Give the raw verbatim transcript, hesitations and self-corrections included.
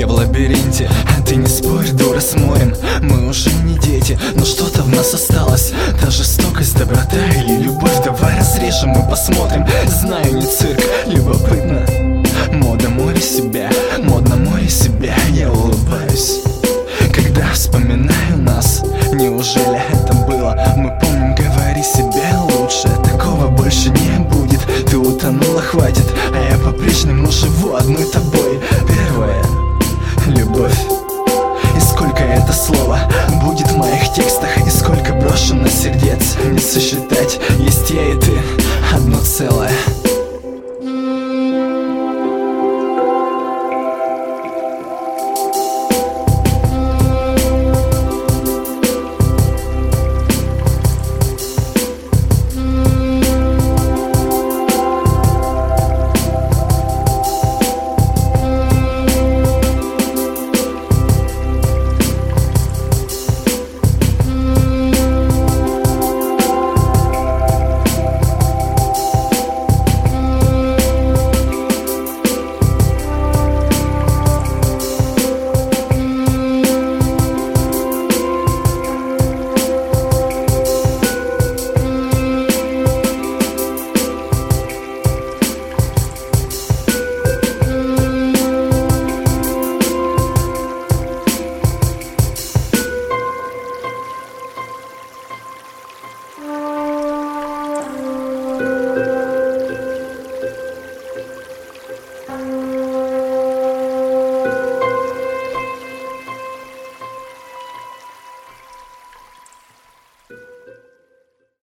Я в лабиринте, а ты не спорь, дура, смотрим. Мы уже не дети, но что-то в нас осталось. Та жестокость, доброта или любовь. Давай разрежем и посмотрим. Знаю, не цирк, любопытно. Мода море себя, модно море себя. Я улыбаюсь, когда вспоминаю нас. Неужели это было? Мы помним, говори себе лучше. Такого больше не будет. Ты утонула, хватит. А я по-прежнему живу одной тобой. Первая любовь. И сколько это слово будет в моих текстах, и сколько брошено сердец не сосчитать. Есть я и ты, одно целое.